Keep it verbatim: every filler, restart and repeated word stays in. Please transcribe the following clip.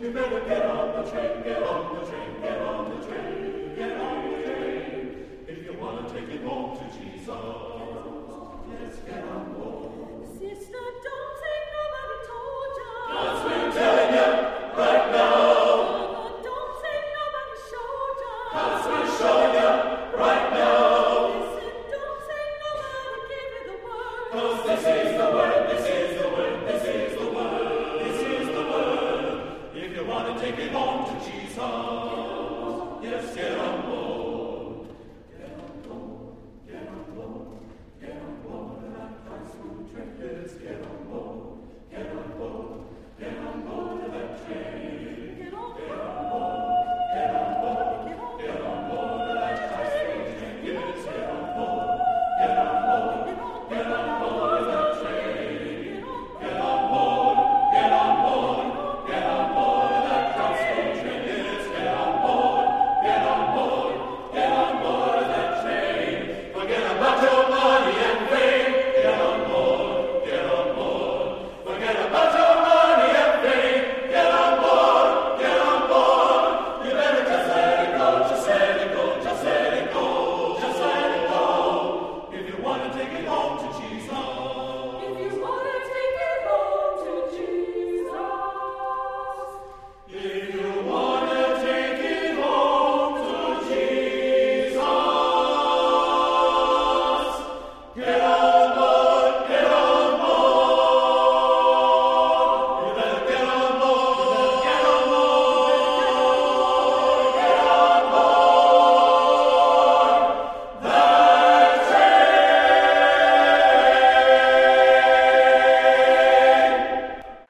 You better get on the train, get on the train, get on the train, get on the train. If you want to take it home to Jesus, yes, get on board. Sister, don't say nobody told ya. God's been telling you right now. Brother, don't say nobody showed ya. God's been showing you right now. Listen, don't say nobody gave you the word. 'Cause this is the word, this is the word, this is the word, this is the word. If you want to take it home to Jesus.